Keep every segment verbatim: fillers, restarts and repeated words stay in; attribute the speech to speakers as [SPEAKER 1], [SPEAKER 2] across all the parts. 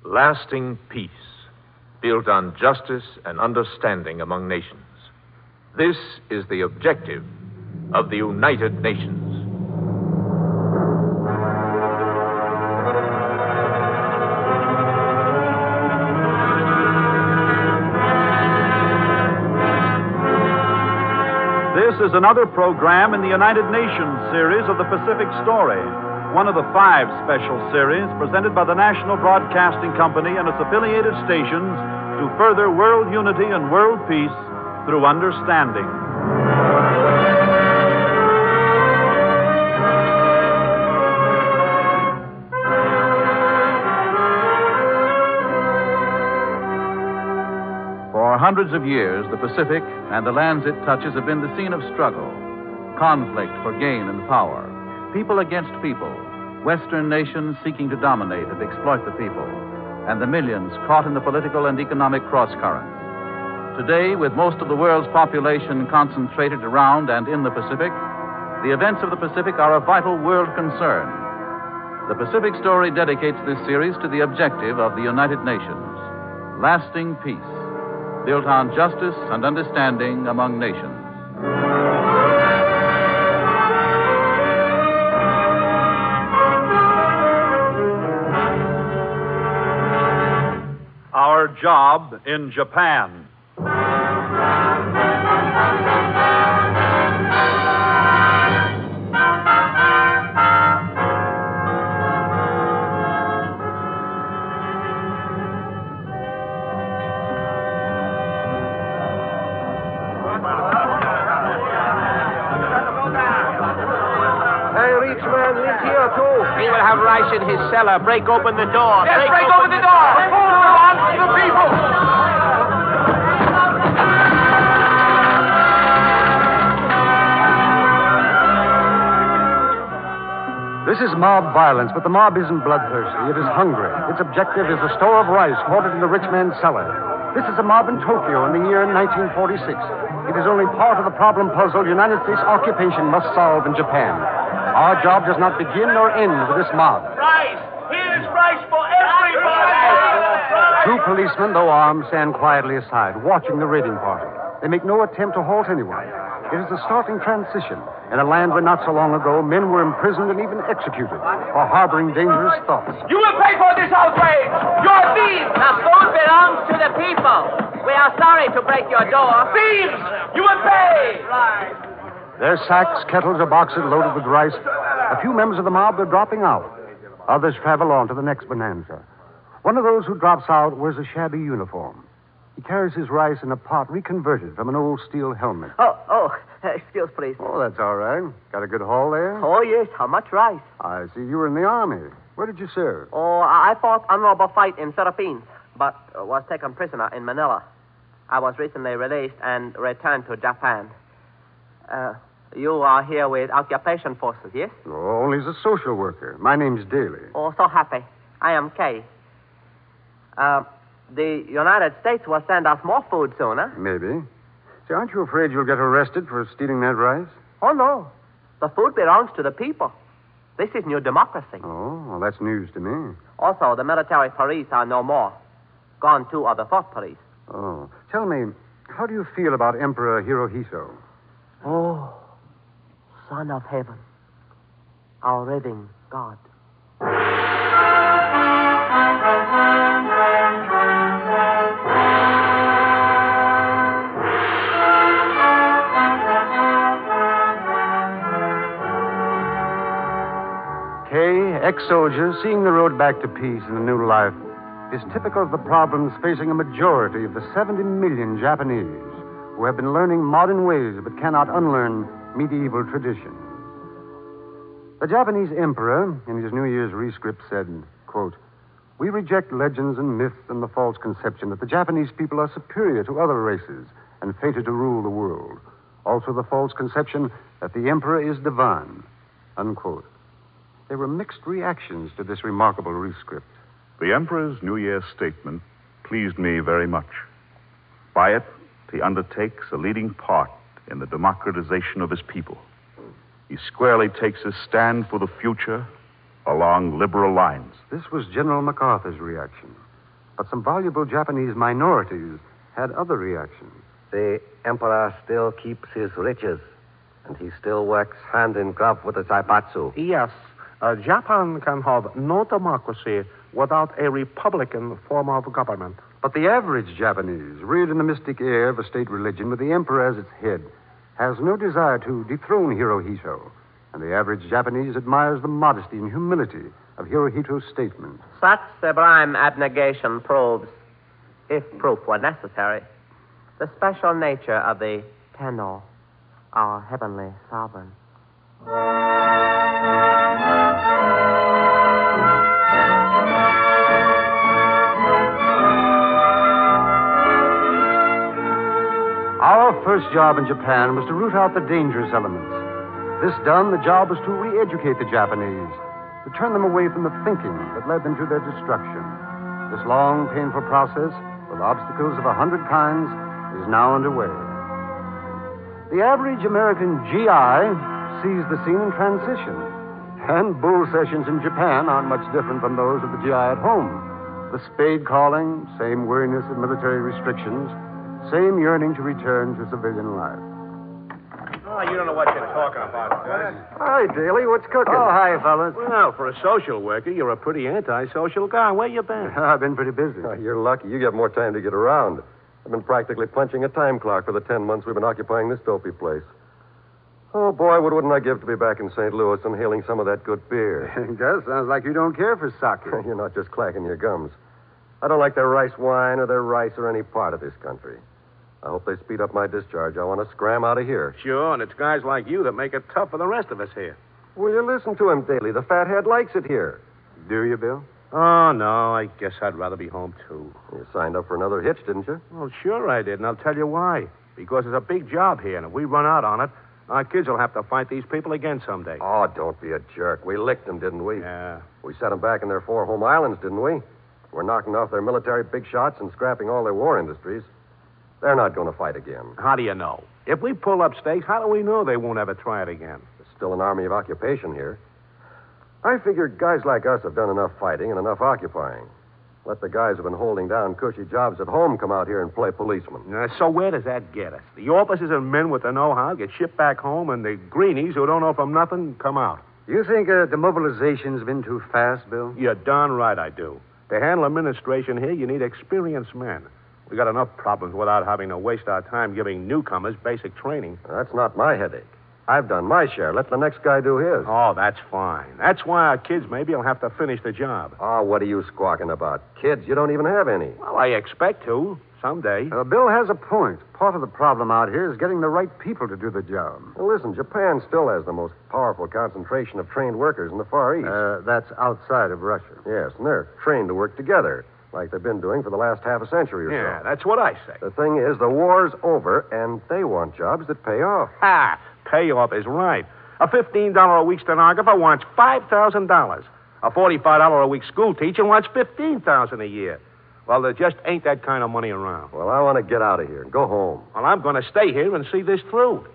[SPEAKER 1] lasting peace, built on justice and understanding among nations. This is the objective of the United Nations.
[SPEAKER 2] This is another program in the United Nations series of the Pacific Story, one of the five special series presented by the National Broadcasting Company and its affiliated stations to further world unity and world peace through understanding. For hundreds of years, the Pacific and the lands it touches have been the scene of struggle, conflict for gain and power, people against people, Western nations seeking to dominate and exploit the people, and the millions caught in the political and economic crosscurrents. Today, with most of the world's population concentrated around and in the Pacific, the events of the Pacific are a vital world concern. The Pacific Story dedicates this series to the objective of the United Nations, lasting peace, built on justice and understanding among nations. Our job in Japan.
[SPEAKER 3] He will have rice in his cellar. Break open the door.
[SPEAKER 4] Yes,
[SPEAKER 3] break,
[SPEAKER 4] break open, open the door. The food belongs to the people.
[SPEAKER 5] This is mob violence, but the mob isn't bloodthirsty. It is hungry. Its objective is a store of rice hoarded in the rich man's cellar. This is a mob in Tokyo in the year nineteen forty-six. It is only part of the problem puzzle United States occupation must solve in Japan. Our job does not begin nor end with this mob.
[SPEAKER 4] Rice! Here's rice for everybody!
[SPEAKER 5] Two policemen, though armed, stand quietly aside, watching the raiding party. They make no attempt to halt anyone. It is a startling transition in a land where not so long ago men were imprisoned and even executed for harboring dangerous thoughts.
[SPEAKER 4] You will pay for this outrage! You're thieves!
[SPEAKER 3] The food belongs to the people. We are sorry to break your door.
[SPEAKER 4] Thieves! You will pay! Right.
[SPEAKER 5] Their sacks, kettles, or boxes loaded with rice. A few members of the mob are dropping out. Others travel on to the next bonanza. One of those who drops out wears a shabby uniform. He carries his rice in a pot reconverted from an old steel helmet.
[SPEAKER 6] Oh, oh, excuse, please.
[SPEAKER 5] Oh, that's all right. Got a good haul there?
[SPEAKER 6] Oh, yes. How much rice?
[SPEAKER 5] I see you were in the Army. Where did you serve?
[SPEAKER 6] Oh, I fought honorable fight in Philippines, but was taken prisoner in Manila. I was recently released and returned to Japan. Uh, you are here with Occupation Forces, yes?
[SPEAKER 5] Oh, only as a social worker. My name's Daly.
[SPEAKER 6] Oh, so happy. I am Kay. Uh, the United States will send us more food soon, huh?
[SPEAKER 5] Maybe. See, aren't you afraid you'll get arrested for stealing that rice?
[SPEAKER 6] Oh, no. The food belongs to the people. This is new democracy.
[SPEAKER 5] Oh, well, that's news to me.
[SPEAKER 6] Also, the military police are no more. Gone too are the thought police.
[SPEAKER 5] Oh. Tell me, how do you feel about Emperor Hirohito?
[SPEAKER 6] Oh, Son of Heaven, our living God.
[SPEAKER 5] Kay, ex-soldier, seeing the road back to peace and a new life, is typical of the problems facing a majority of the seventy million Japanese who have been learning modern ways but cannot unlearn medieval traditions. The Japanese emperor, in his New Year's rescript, said, quote, "We reject legends and myths and the false conception that the Japanese people are superior to other races and fated to rule the world. Also the false conception that the emperor is divine," unquote. There were mixed reactions to this remarkable rescript.
[SPEAKER 7] The Emperor's New Year's statement pleased me very much. By it, he undertakes a leading part in the democratization of his people. He squarely takes his stand for the future along liberal lines.
[SPEAKER 5] This was General MacArthur's reaction. But some valuable Japanese minorities had other reactions.
[SPEAKER 8] The emperor still keeps his riches, and he still works hand in glove with the Zaibatsu.
[SPEAKER 9] Yes. Uh, Japan can have no democracy without a republican form of government.
[SPEAKER 5] But the average Japanese, reared in the mystic air of a state religion with the emperor as its head, has no desire to dethrone Hirohito. And the average Japanese admires the modesty and humility of Hirohito's statement.
[SPEAKER 6] Such sublime abnegation proves, if proof were necessary, the special nature of the Tenno, our heavenly sovereign.
[SPEAKER 5] Our first job in Japan was to root out the dangerous elements. This done, the job was to re-educate the Japanese, to turn them away from the thinking that led them to their destruction. This long, painful process, with obstacles of a hundred kinds, is now underway. The average American G I sees the scene in transition, and bull sessions in Japan aren't much different from those of the G I at home. The spade calling, same weariness of military restrictions, same yearning to return to civilian life.
[SPEAKER 9] Oh, you don't know what you're talking about, Gus.
[SPEAKER 8] Hi, Daly. What's cooking?
[SPEAKER 5] Oh, hi, fellas.
[SPEAKER 9] Well, for a social worker, you're a pretty antisocial guy. Where you been?
[SPEAKER 5] I've been pretty busy.
[SPEAKER 8] Oh, you're lucky. You get more time to get around. I've been practically punching a time clock for the ten months we've been occupying this dopey place. Oh, boy, what wouldn't I give to be back in Saint Louis inhaling some of that good beer.
[SPEAKER 5] Gus, sounds like you don't care for sake.
[SPEAKER 8] You're not just clacking your gums. I don't like their rice wine or their rice or any part of this country. I hope they speed up my discharge. I want to scram out of here.
[SPEAKER 9] Sure, and it's guys like you that make it tough for the rest of us here.
[SPEAKER 8] Will you listen to him, Daly? The fathead likes it here.
[SPEAKER 5] Do you, Bill?
[SPEAKER 9] Oh, no, I guess I'd rather be home, too.
[SPEAKER 8] You signed up for another hitch, didn't you?
[SPEAKER 9] Well, sure I did, and I'll tell you why. Because it's a big job here, and if we run out on it, our kids will have to fight these people again someday.
[SPEAKER 8] Oh, don't be a jerk. We licked them, didn't we?
[SPEAKER 9] Yeah.
[SPEAKER 8] We set them back in their four home islands, didn't we? We're knocking off their military big shots and scrapping all their war industries. They're not going to fight again.
[SPEAKER 9] How do you know? If we pull up stakes, how do we know they won't ever try it again?
[SPEAKER 8] There's still an army of occupation here. I figured guys like us have done enough fighting and enough occupying. Let the guys who've been holding down cushy jobs at home come out here and play policemen.
[SPEAKER 9] Uh, so where does that get us? The officers and men with the know-how get shipped back home, and the greenies who don't know from nothing come out.
[SPEAKER 5] You think uh, demobilization's been too fast, Bill?
[SPEAKER 9] You're darn right I do. To handle administration here, you need experienced men. We got enough problems without having to waste our time giving newcomers basic training.
[SPEAKER 8] That's not my headache. I've done my share. Let the next guy do his.
[SPEAKER 9] Oh, that's fine. That's why our kids maybe will have to finish the job.
[SPEAKER 8] Oh, what are you squawking about? Kids, you don't even have any.
[SPEAKER 9] Well, I expect to, someday.
[SPEAKER 5] Uh, Bill has a point. Part of the problem out here is getting the right people to do the job.
[SPEAKER 8] Well, listen, Japan still has the most powerful concentration of trained workers in the Far East.
[SPEAKER 5] Uh, that's outside of Russia.
[SPEAKER 8] Yes, and they're trained to work together, like they've been doing for the last half a century or
[SPEAKER 9] Yeah,
[SPEAKER 8] so.
[SPEAKER 9] that's what I say.
[SPEAKER 8] The thing is, the war's over, and they want jobs that pay off.
[SPEAKER 9] Ha! Payoff is right. A fifteen dollars a week stenographer wants five thousand dollars. A forty-five dollars a week school teacher wants fifteen thousand dollars a year. Well, there just ain't that kind of money around.
[SPEAKER 8] Well, I want to get out of here and go home.
[SPEAKER 9] Well, I'm going to stay here and see this through.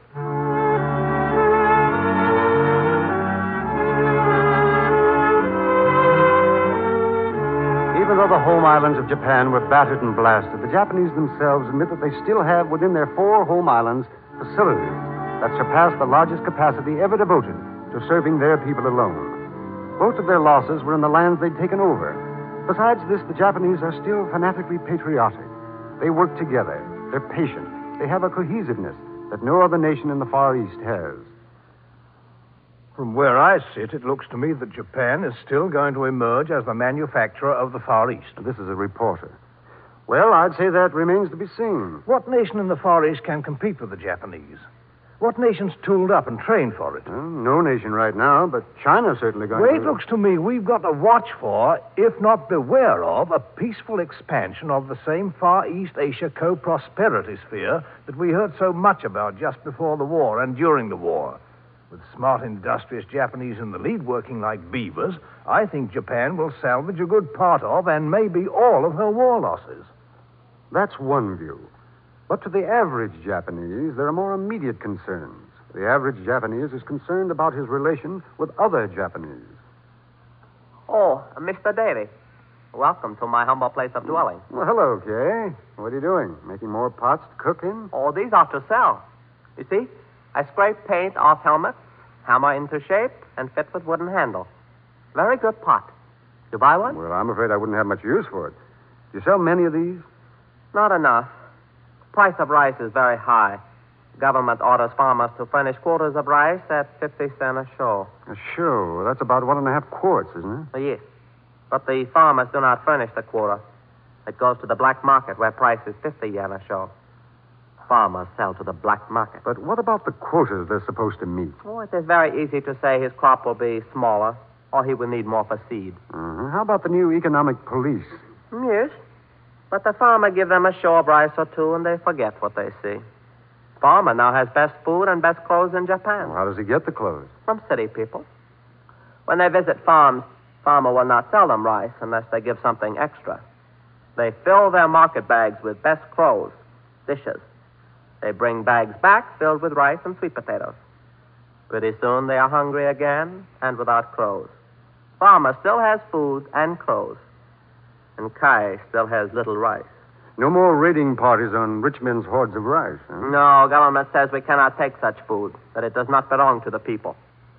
[SPEAKER 5] Even though the home islands of Japan were battered and blasted, the Japanese themselves admit that they still have within their four home islands facilities that surpass the largest capacity ever devoted to serving their people alone. Most of their losses were in the lands they'd taken over. Besides this, the Japanese are still fanatically patriotic. They work together. They're patient. They have a cohesiveness that no other nation in the Far East has.
[SPEAKER 10] From where I sit, it looks to me that Japan is still going to emerge as the manufacturer of the Far East.
[SPEAKER 5] This is a reporter. Well, I'd say that remains to be seen.
[SPEAKER 10] What nation in the Far East can compete with the Japanese? What nation's tooled up and trained for it?
[SPEAKER 5] Well, no nation right now, but China's certainly going
[SPEAKER 10] Well,
[SPEAKER 5] to...
[SPEAKER 10] it looks to me we've got to watch for, if not beware of, a peaceful expansion of the same Far East Asia co-prosperity sphere that we heard so much about just before the war and during the war. With smart, industrious Japanese in the lead working like beavers, I think Japan will salvage a good part of and maybe all of her war losses.
[SPEAKER 5] That's one view. But to the average Japanese, there are more immediate concerns. The average Japanese is concerned about his relation with other Japanese.
[SPEAKER 6] Oh, Mister Daly. Welcome to my humble place of dwelling.
[SPEAKER 5] Well, hello, Kay. What are you doing? Making more pots to cook in?
[SPEAKER 6] Oh, these are to sell. You see, I scrape paint off helmets, hammer into shape, and fit with wooden handle. Very good pot. You buy one?
[SPEAKER 5] Well, I'm afraid I wouldn't have much use for it. Do you sell many of these?
[SPEAKER 6] Not enough. Price of rice is very high. Government orders farmers to furnish quarters of rice at fifty cents a show.
[SPEAKER 5] A show? That's about one and a half quarts, isn't it?
[SPEAKER 6] Yes. But the farmers do not furnish the quarter. It goes to the black market where price is fifty yen a show. Farmers sell to the black market.
[SPEAKER 5] But what about the quotas they're supposed to meet?
[SPEAKER 6] Oh, it is very easy to say his crop will be smaller or he will need more for seed.
[SPEAKER 5] Uh-huh. How about the new economic police?
[SPEAKER 6] Yes. But the farmer give them a show of rice or two and they forget what they see. Farmer now has best food and best clothes in Japan.
[SPEAKER 5] Well, how does he get the clothes?
[SPEAKER 6] From city people. When they visit farms, farmer will not sell them rice unless they give something extra. They fill their market bags with best clothes, dishes. They bring bags back filled with rice and sweet potatoes. Pretty soon they are hungry again and without clothes. Farmer still has food and clothes. And Kai still has little rice.
[SPEAKER 5] No more raiding parties on rich men's hoards of rice, huh?
[SPEAKER 6] No, government says we cannot take such food, that it does not belong to the people.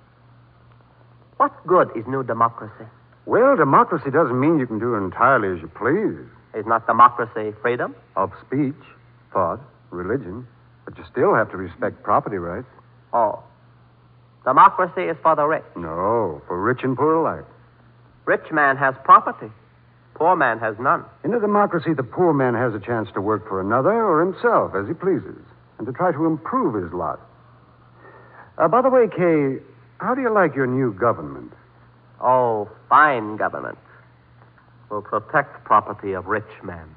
[SPEAKER 6] What good is new democracy?
[SPEAKER 5] Well, democracy doesn't mean you can do entirely as you please.
[SPEAKER 6] Is not democracy freedom?
[SPEAKER 5] Of speech, thought, religion. But you still have to respect property rights.
[SPEAKER 6] Oh. Democracy is for the rich.
[SPEAKER 5] No, for rich and poor alike.
[SPEAKER 6] Rich man has property. Poor man has none.
[SPEAKER 5] In a democracy, the poor man has a chance to work for another or himself as he pleases, and to try to improve his lot. Uh, by the way, Kay, how do you like your new government?
[SPEAKER 6] Oh, fine government. Will protect property of rich men.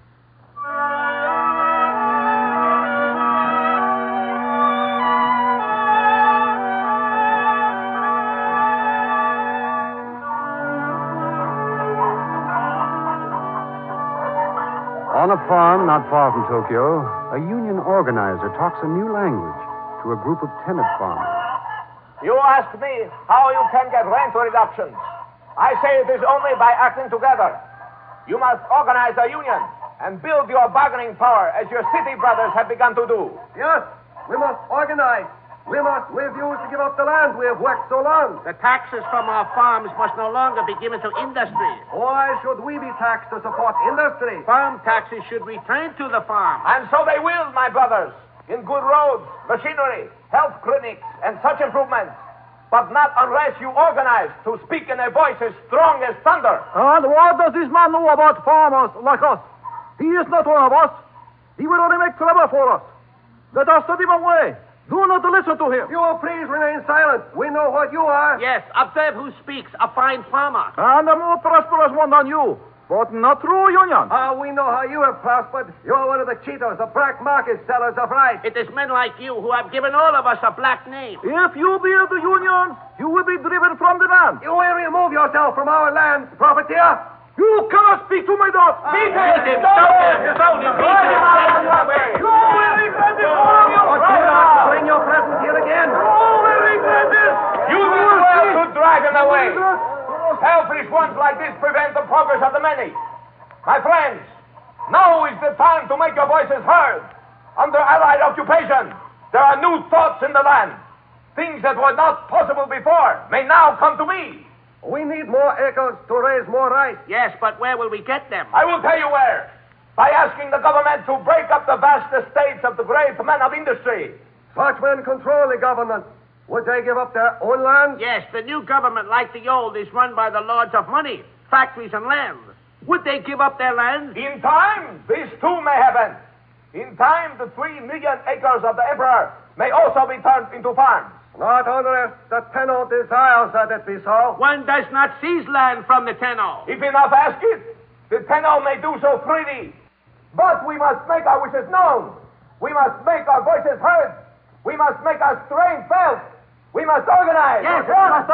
[SPEAKER 5] On a farm not far from Tokyo, a union organizer talks a new language to a group of tenant farmers.
[SPEAKER 4] You ask me how you can get rent reductions. I say it is only by acting together. You must organize a union and build your bargaining power as your city brothers have begun to do.
[SPEAKER 8] Yes, we must organize. We must refuse to give up the land we have worked so long.
[SPEAKER 11] The taxes from our farms must no longer be given to industry.
[SPEAKER 8] Why should we be taxed to support industry?
[SPEAKER 11] Farm taxes should return to the farm.
[SPEAKER 4] And so they will, my brothers, in good roads, machinery, health clinics, and such improvements. But not unless you organize to speak in a voice as strong as thunder.
[SPEAKER 10] And what does this man know about farmers like us? He is not one of us. He will only make trouble for us. Let us set him away. Do not listen to him.
[SPEAKER 8] You will please remain silent. We know what you are.
[SPEAKER 11] Yes, observe who speaks. A fine farmer.
[SPEAKER 10] And a more prosperous one than you. But not through union.
[SPEAKER 8] Ah, we know how you have prospered. You're one of the cheaters, the black market sellers of rice.
[SPEAKER 11] It is men like you who have given all of us a black name.
[SPEAKER 10] If you build the union, you will be driven from the land.
[SPEAKER 8] You will remove yourself from our land, profiteer.
[SPEAKER 10] You cannot speak to my daughter.
[SPEAKER 4] Beat him! Stop him! Stop him! Beat him!
[SPEAKER 10] You will regret this, all of you.
[SPEAKER 8] Or do not bring your presence here again.
[SPEAKER 10] You will regret this.
[SPEAKER 4] You do well to drag him away. Selfish ones like this prevent the progress of the many. My friends, now is the time to make your voices heard. Under Allied occupation, there are new thoughts in the land. Things that were not possible before may now come to me.
[SPEAKER 8] We need more acres to raise more rice.
[SPEAKER 11] Yes, but where will we get them?
[SPEAKER 4] I will tell you where. By asking the government to break up the vast estates of the great men of industry.
[SPEAKER 8] Such men control the government. Would they give up their own land?
[SPEAKER 11] Yes, the new government, like the old, is run by the lords of money, factories and land. Would they give up their land?
[SPEAKER 4] In time, this too may happen. In time, the three million acres of the emperor may also be turned into farms.
[SPEAKER 8] Not unless the Tenno desires that it be so.
[SPEAKER 11] One does not seize land from the Tenno.
[SPEAKER 4] If enough ask it, the Tenno may do so freely. But we must make our wishes known. We must make our voices heard. We must make our strength felt. We must organize.
[SPEAKER 11] Yes, we must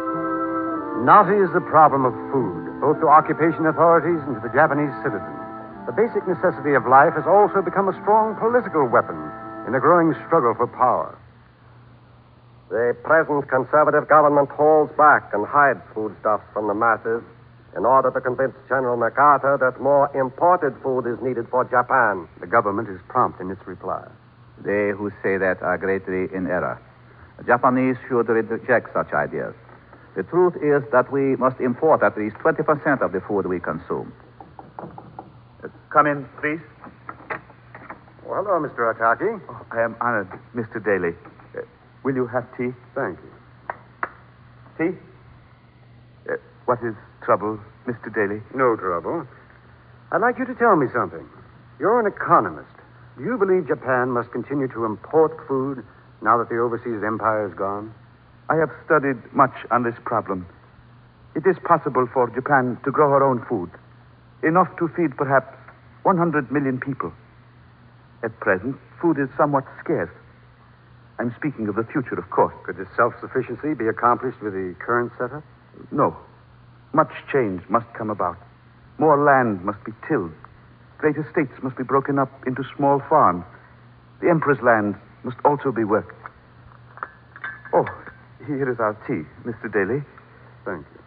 [SPEAKER 5] Naughty is the problem of food, both to occupation authorities and to the Japanese citizens. the basic necessity of life has also become a strong political weapon in a growing struggle for power.
[SPEAKER 8] The present conservative government holds back and hides foodstuffs from the masses in order to convince General MacArthur that more imported food is needed for Japan.
[SPEAKER 5] The government is prompt in its reply.
[SPEAKER 2] They who say that are greatly in error. The Japanese should reject such ideas. The truth is that we must import at least twenty percent of the food we consume. Uh, come in, please.
[SPEAKER 5] Well, hello, Mister Otaki.
[SPEAKER 2] Oh, I am honored, Mister Daly. Uh, will you have tea?
[SPEAKER 5] Thank you.
[SPEAKER 2] Tea? Uh, what is trouble, Mister Daly?
[SPEAKER 5] No trouble. I'd like you to tell me something. You're an economist. Do you believe Japan must continue to import food now that the overseas empire is gone?
[SPEAKER 2] I have studied much on this problem. It is possible for Japan to grow her own food, enough to feed perhaps one hundred million people. At present, food is somewhat scarce. I'm speaking of the future, of course.
[SPEAKER 5] Could this self-sufficiency be accomplished with the current setup?
[SPEAKER 2] No. Much change must come about. More land must be tilled. Great estates must be broken up into small farms. The emperor's lands must also be worked. Oh, here is our tea, Mister Daly.
[SPEAKER 5] Thank you.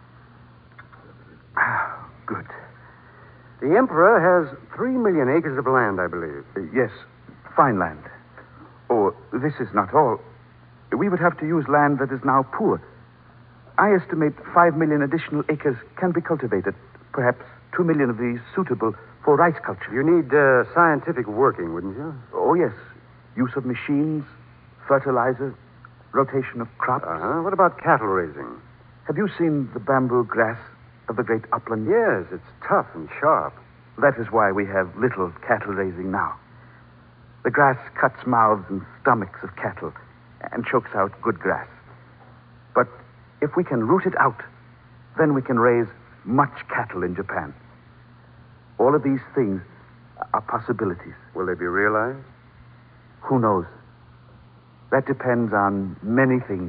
[SPEAKER 2] Ah, good.
[SPEAKER 5] The emperor has three million acres of land, I believe.
[SPEAKER 2] Uh, yes, fine land. Oh, this is not all. We would have to use land that is now poor. I estimate five million additional acres can be cultivated. Perhaps two million of these suitable for rice culture.
[SPEAKER 5] You need uh, scientific working, wouldn't you?
[SPEAKER 2] Oh, yes. Use of machines, fertilizer, rotation of crops.
[SPEAKER 5] Uh-huh. What about cattle raising?
[SPEAKER 2] Have you seen the bamboo grass of the great upland?
[SPEAKER 5] Yes, it's tough and sharp.
[SPEAKER 2] That is why we have little cattle raising now. The grass cuts mouths and stomachs of cattle and chokes out good grass. But if we can root it out, then we can raise much cattle in Japan. All of these things are possibilities.
[SPEAKER 5] Will they be realized?
[SPEAKER 2] Who knows? That depends on many things.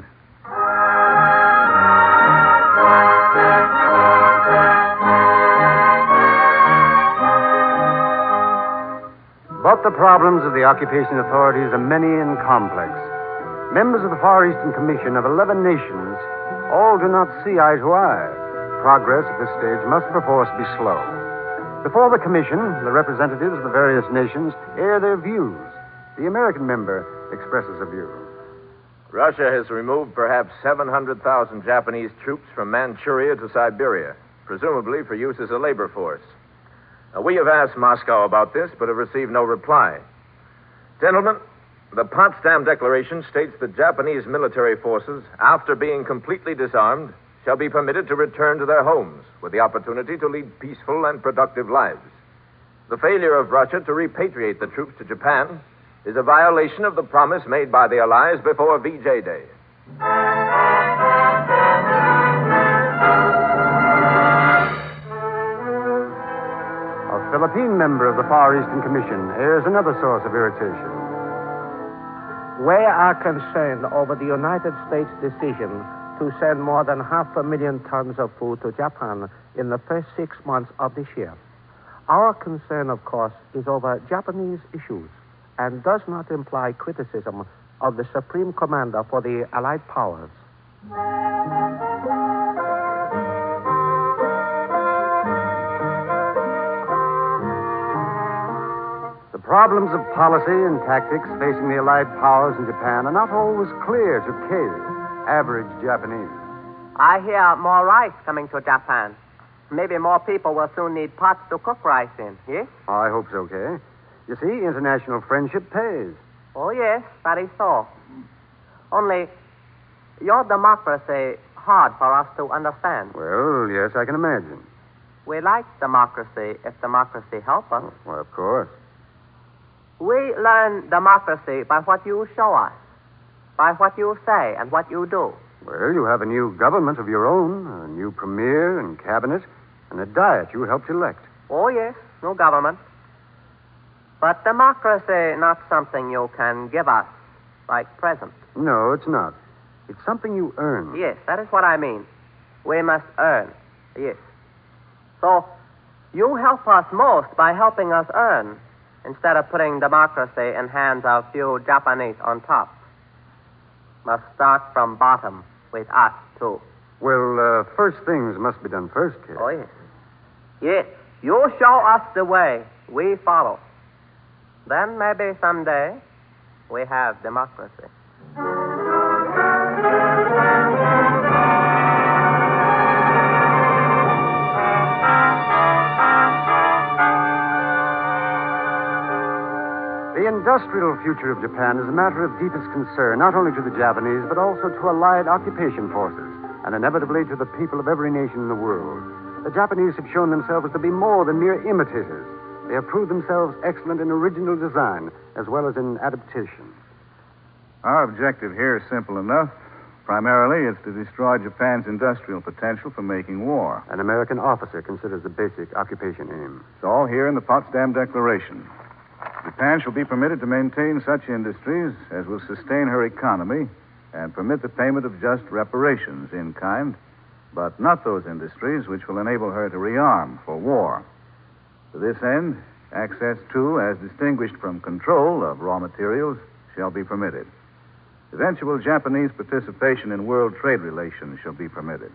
[SPEAKER 5] But the problems of the occupation authorities are many and complex. Members of the Far Eastern Commission of eleven nations all do not see eye to eye. Progress at this stage must perforce be slow. Before the Commission, the representatives of the various nations air their views. The American member expresses a view.
[SPEAKER 1] Russia has removed perhaps seven hundred thousand Japanese troops from Manchuria to Siberia, presumably for use as a labor force. Now, we have asked Moscow about this, but have received no reply. Gentlemen, the Potsdam Declaration states that Japanese military forces, after being completely disarmed, shall be permitted to return to their homes with the opportunity to lead peaceful and productive lives. The failure of Russia to repatriate the troops to Japan is a violation of the promise made by the Allies before V J Day.
[SPEAKER 5] A Philippine member of the Far Eastern Commission airs another source of irritation.
[SPEAKER 10] We are concerned over the United States decision to send more than half a million tons of food to Japan in the first six months of this year. Our concern, of course, is over Japanese issues and does not imply criticism of the Supreme Commander for the Allied Powers.
[SPEAKER 5] The problems of policy and tactics facing the Allied powers in Japan are not always clear to K, average Japanese.
[SPEAKER 6] I hear more rice coming to Japan. Maybe more people will soon need pots to cook rice in, yes?
[SPEAKER 5] I hope so, Kay. You see, international friendship pays.
[SPEAKER 6] Oh, yes, that is so. Only, your democracy hard for us to understand.
[SPEAKER 5] Well, yes, I can imagine.
[SPEAKER 6] We like democracy if democracy helps us.
[SPEAKER 5] Well, of course.
[SPEAKER 6] We learn democracy by what you show us, by what you say and what you do.
[SPEAKER 5] Well, you have a new government of your own, a new premier and cabinet, and a diet you helped elect.
[SPEAKER 6] Oh, yes, new government. But democracy not something you can give us, like present.
[SPEAKER 5] No, it's not. It's something you earn.
[SPEAKER 6] Yes, that is what I mean. We must earn, yes. So, You help us most by helping us earn, instead of putting democracy in hands of few Japanese on top. Must start from bottom with us, too.
[SPEAKER 5] Well, uh, first things must be done first, kid.
[SPEAKER 6] Oh, yes. Yes, you show us the way. We follow. Then maybe someday we have democracy.
[SPEAKER 5] The industrial future of Japan is a matter of deepest concern, not only to the Japanese, but also to allied occupation forces, and inevitably to the people of every nation in the world. The Japanese have shown themselves to be more than mere imitators. They have proved themselves excellent in original design, as well as in adaptation.
[SPEAKER 12] Our objective here is simple enough. Primarily, it's to destroy Japan's industrial potential for making war.
[SPEAKER 5] An American officer considers the basic occupation aim.
[SPEAKER 12] It's all here in the Potsdam Declaration. Japan shall be permitted to maintain such industries as will sustain her economy and permit the payment of just reparations in kind, but not those industries which will enable her to rearm for war. To this end, access to, as distinguished from control of raw materials, shall be permitted. Eventual Japanese participation in world trade relations shall be permitted.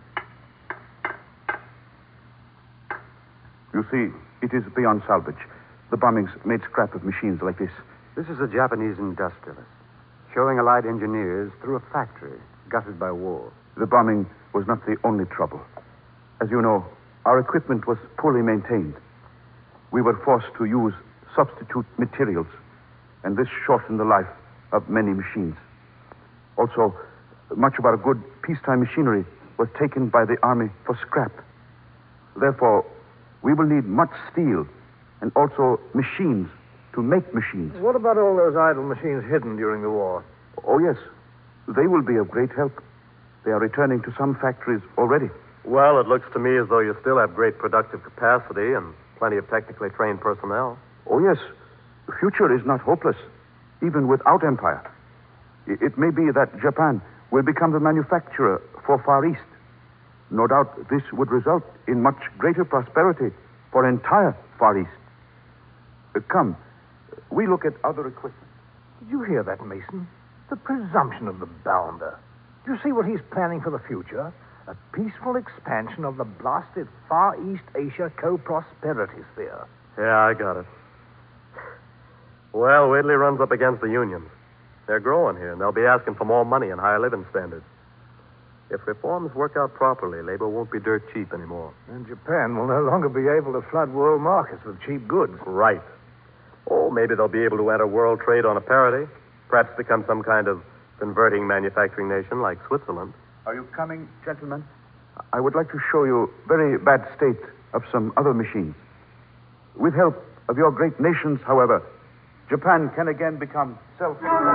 [SPEAKER 7] You see, it is beyond salvage. The bombings made scrap of machines like this.
[SPEAKER 5] This is a Japanese industrialist, showing allied engineers through a factory gutted by war.
[SPEAKER 7] The bombing was not the only trouble. As you know, our equipment was poorly maintained. We were forced to use substitute materials, and this shortened the life of many machines. Also, much of our good peacetime machinery was taken by the army for scrap. Therefore, we will need much steel and also machines to make machines.
[SPEAKER 10] What about all those idle machines hidden during the war?
[SPEAKER 7] Oh, yes. They will be of great help. They are returning to some factories already.
[SPEAKER 8] Well, it looks to me as though you still have great productive capacity and plenty of technically trained personnel.
[SPEAKER 7] Oh, yes. The future is not hopeless, even without empire. It may be that Japan will become the manufacturer for Far East. No doubt this would result in much greater prosperity for entire Far East. Uh, come, we look at other equipment.
[SPEAKER 10] Did you hear that, Mason? The presumption of the bounder. Do you see what he's planning for the future? A peaceful expansion of the blasted Far East Asia co-prosperity sphere.
[SPEAKER 8] Yeah, I got it. Well, wait till he runs up against the unions. They're growing here, and they'll be asking for more money and higher living standards. If reforms work out properly, labor won't be dirt cheap anymore.
[SPEAKER 10] And Japan will no longer be able to flood world markets with cheap goods.
[SPEAKER 8] Right. Or maybe they'll be able to enter world trade on a parity. Perhaps become some kind of converting manufacturing nation like Switzerland.
[SPEAKER 7] Are you coming, gentlemen? I would like to show you very bad state of some other machines. With help of your great nations, however, Japan can again become self...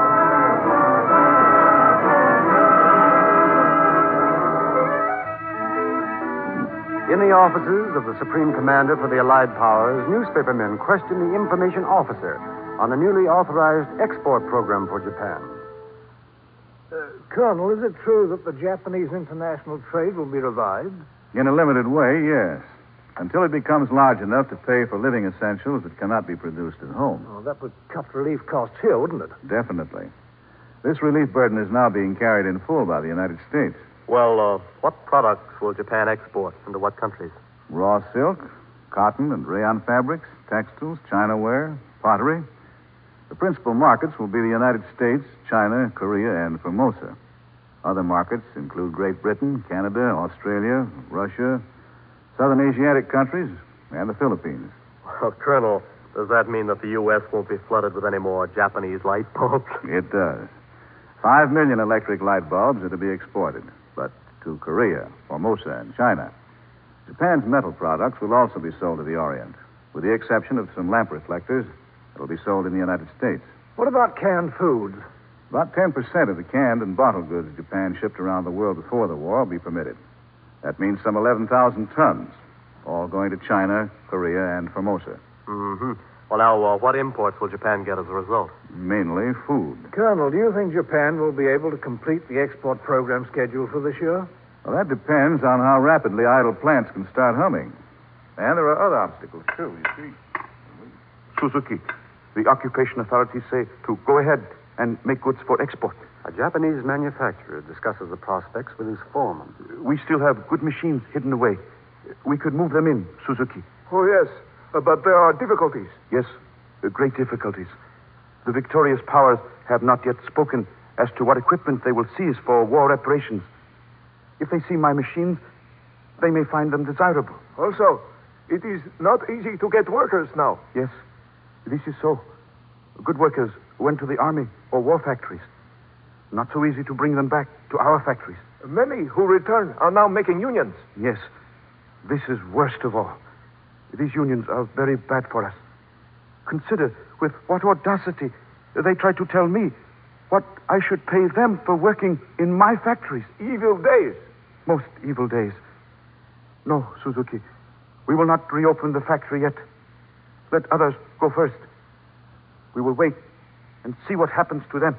[SPEAKER 5] In the offices of the Supreme Commander for the Allied Powers, newspapermen question the information officer on the newly authorized export program for Japan.
[SPEAKER 10] Uh, Colonel, is it true that the Japanese international trade will be revived?
[SPEAKER 12] In a limited way, yes. Until it becomes large enough to pay for living essentials that cannot be produced at home.
[SPEAKER 10] Oh, that would cut relief costs here, wouldn't it?
[SPEAKER 12] Definitely. This relief burden is now being carried in full by the United States.
[SPEAKER 8] Well, uh, what products will Japan export into what countries?
[SPEAKER 12] Raw silk, cotton and rayon fabrics, textiles, chinaware, pottery. The principal markets will be the United States, China, Korea, and Formosa. Other markets include Great Britain, Canada, Australia, Russia, Southern Asiatic countries, and the Philippines.
[SPEAKER 8] Well, Colonel, does that mean that the U S won't be flooded with any more Japanese light bulbs?
[SPEAKER 12] It does. Five million electric light bulbs are to be exported, but to Korea, Formosa, and China. Japan's metal products will also be sold to the Orient, with the exception of some lamp reflectors that will be sold in the United States.
[SPEAKER 10] What about canned foods?
[SPEAKER 12] About ten percent of the canned and bottled goods Japan shipped around the world before the war will be permitted. That means some eleven thousand tons, all going to China, Korea, and Formosa.
[SPEAKER 8] Mm-hmm. Well, now, uh, what imports will Japan get as a result?
[SPEAKER 12] Mainly food.
[SPEAKER 10] Colonel, do you think Japan will be able to complete the export program scheduled for this year?
[SPEAKER 12] Well, that depends on how rapidly idle plants can start humming. And there are other obstacles, too, you see.
[SPEAKER 7] Suzuki, the occupation authorities say to go ahead and make goods for export.
[SPEAKER 5] A Japanese manufacturer discusses the prospects with his foreman.
[SPEAKER 7] We still have good machines hidden away. We could move them in, Suzuki.
[SPEAKER 13] Oh, yes. Uh, but there are difficulties.
[SPEAKER 7] Yes, uh, great difficulties. The victorious powers have not yet spoken as to what equipment they will seize for war reparations. If they see my machines, they may find them desirable.
[SPEAKER 13] Also, it is not easy to get workers now.
[SPEAKER 7] Yes, this is so. Good workers went to the army or war factories. Not so easy to bring them back to our factories.
[SPEAKER 13] Many who return are now making unions.
[SPEAKER 7] Yes, this is worst of all. These unions are very bad for us. Consider with what audacity they try to tell me what I should pay them for working in my factories.
[SPEAKER 13] Evil days.
[SPEAKER 7] Most evil days. No, Suzuki, we will not reopen the factory yet. Let others go first. We will wait and see what happens to them.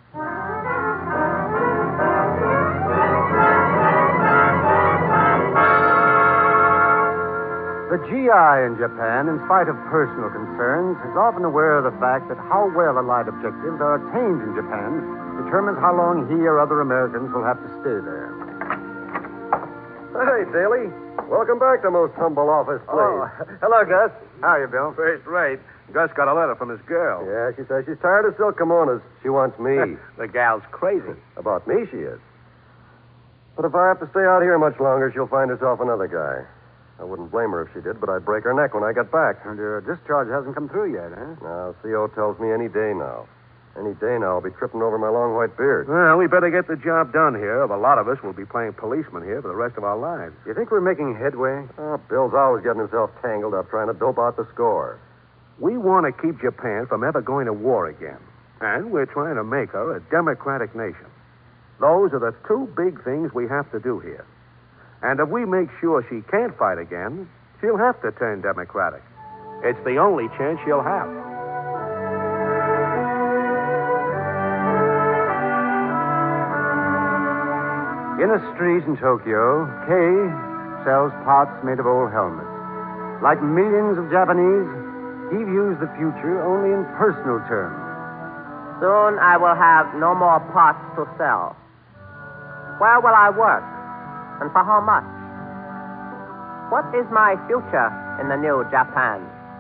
[SPEAKER 5] The G I in Japan, in spite of personal concerns, is often aware of the fact that how well allied objectives are attained in Japan determines how long he or other Americans will have to stay there.
[SPEAKER 8] Hey, Daly. Welcome back to most humble office, please.
[SPEAKER 9] Oh, hello, Gus.
[SPEAKER 8] How are you, Bill?
[SPEAKER 9] First rate. Gus got a letter from his girl.
[SPEAKER 8] Yeah, she says she's tired of silk kimonos. She wants me.
[SPEAKER 9] The gal's crazy.
[SPEAKER 8] About me, she is. But if I have to stay out here much longer, she'll find herself another guy. I wouldn't blame her if she did, but I'd break her neck when I got back.
[SPEAKER 5] And your discharge hasn't come through yet, eh?
[SPEAKER 8] Now, C O tells me any day now. Any day now I'll be tripping over my long white beard.
[SPEAKER 9] Well, we better get the job done here. A lot of us will be playing policemen here for the rest of our lives.
[SPEAKER 5] You think we're making headway?
[SPEAKER 8] Oh, Bill's always getting himself tangled up trying to dope out the score.
[SPEAKER 9] We want to keep Japan from ever going to war again. And we're trying to make her a democratic nation. Those are the two big things we have to do here. And if we make sure she can't fight again, she'll have to turn democratic. It's the only chance she'll have.
[SPEAKER 5] In a street in Tokyo, Kay sells parts made of old helmets. Like millions of Japanese, he views the future only in personal terms.
[SPEAKER 6] Soon I will have no more parts to sell. Where will I work? And for how much? What is my future in the new Japan?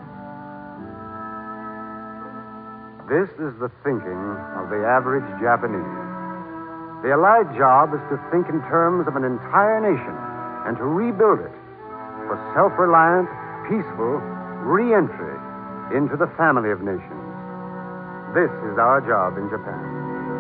[SPEAKER 5] This is the thinking of the average Japanese. The Allied job is to think in terms of an entire nation and to rebuild it for self-reliant, peaceful re-entry into the family of nations. This is our job in Japan.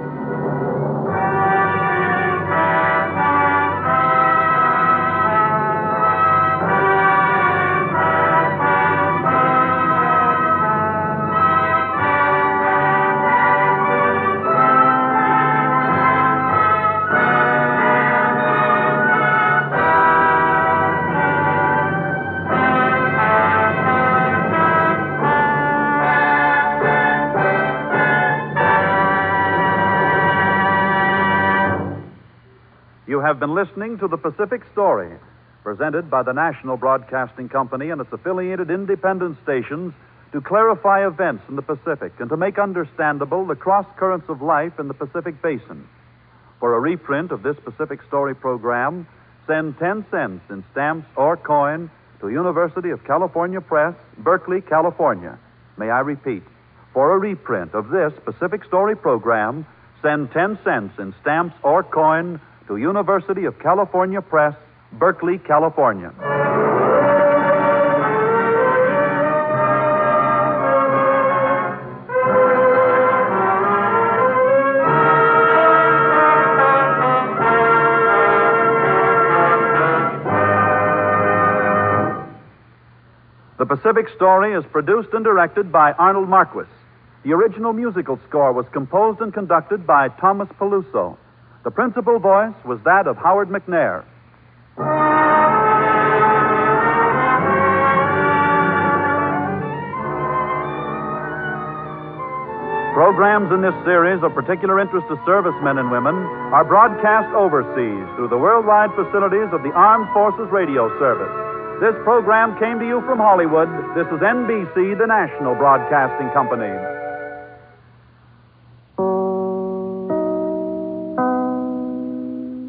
[SPEAKER 2] You have been listening to The Pacific Story, presented by the National Broadcasting Company and its affiliated independent stations to clarify events in the Pacific and to make understandable the cross currents of life in the Pacific Basin. For a reprint of this Pacific Story program, send ten cents in stamps or coin to University of California Press, Berkeley, California. May I repeat? For a reprint of this Pacific Story program, send ten cents in stamps or coin to University of California Press, Berkeley, California. The Pacific Story is produced and directed by Arnold Marquis. The original musical score was composed and conducted by Thomas Peluso. The principal voice was that of Howard McNair. Programs in this series of particular interest to servicemen and women are broadcast overseas through the worldwide facilities of the Armed Forces Radio Service.
[SPEAKER 14] This program came to you from Hollywood. This is N B C, the national broadcasting company.